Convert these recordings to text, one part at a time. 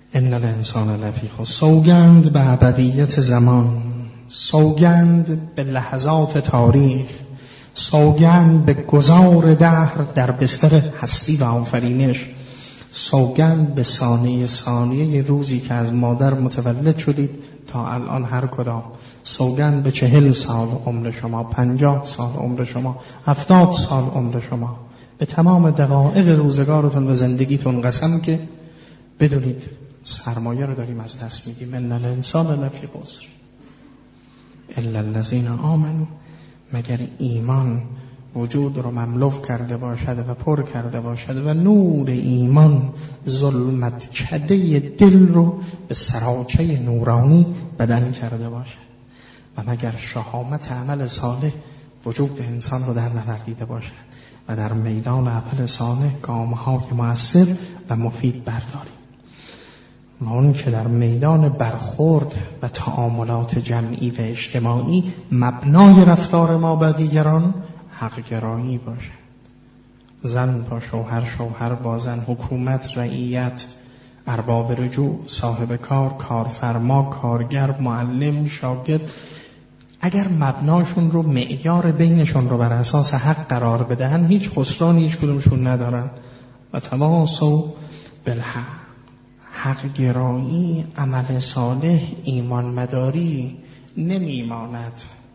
ان الانسان لفی خسر. سوگند به ابدیت زمان، سوگند به لحظات تاریخ، سوگند به گذار دهر در بستر هستی و آفرینش، سوگند به ثانیه ثانیه روزی که از مادر متولد شدید تا الان هر کدام، سوگند به 40 سال عمر شما، 50 سال عمر شما، 70 سال عمر شما، به تمام دقایق روزگارتون و زندگیتون قسم که بدونید سرمایه رو داریم از دست میدیم. ان الانسان لفی خسر الا الذین آمنوا، مگر ایمان وجود رو مملو کرده باشد و پر کرده باشد و نور ایمان ظلمت کده دل رو به سراچه نورانی بدل کرده باشد و مگر شهامت عمل صالح وجود انسان رو در نوردیده باشد و در میدان عمل صالح گام‌های مؤثر و مفید برداریم. و اون که در میدان برخورد و تعاملات جمعی و اجتماعی مبنای رفتار ما با دیگران حق گرایی باشد. زن با شوهر، شوهر با زن، حکومت، رعیت، ارباب رجوع، صاحب کار، کارفرما، کارگر، معلم، شاگرد، اگر مبناشون رو، معیار بینشون رو بر اساس حق قرار بدهن، هیچ خسرانی هیچ کدومشون ندارن. و تواصوا بالحق. حق گرایی، عمل صالح، ایمان مداری نمیماند،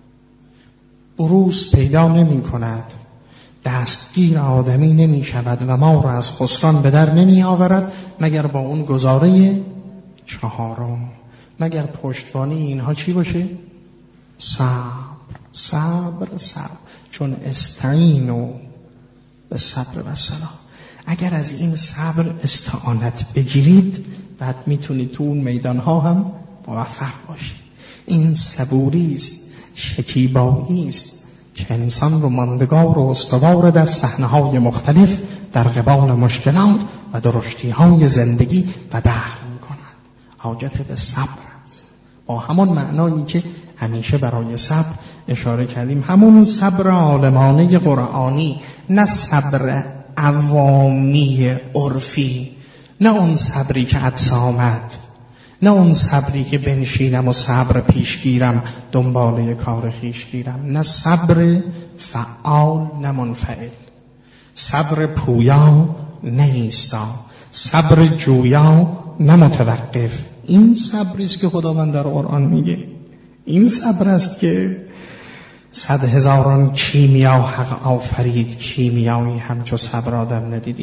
بروز پیدا نمی کند، دستگیر آدمی نمی شود و ما را از خسران به در نمی آورد مگر با اون گزاره 4، مگر پشتوانی اینها چی باشه؟ صبر. چون استعینوا بالصبر والصلاة. اگر از این صبر استعانت بگیرید، بعد میتونید تو اون میدانها هم موفق باشید. این صبوری است، شکیبایی است که انسان رو ماندگار و استوار در صحنه‌های مختلف در قبال مشکلات و درشتی‌های زندگی و دهر می‌کند. حاجت به صبر است، با همون معنایی که همیشه برای صبر اشاره کردیم، همون صبر عالمانه قرآنی، نه صبر عوامی عرفی، نه اون صبری که عطس آمد، نه اون صبری که بنشینم و صبر پیش گیرم دنباله کار خیش گیرم، نه صبر فعال نه منفعل، صبر پویا نه ایستا، صبر جویا نه متوقف. این صبری است که خداوند در قرآن میگه. این صبر است که 100,000 کیمیا حق آفرید، کیمیایی همچو صبر آدم ندید.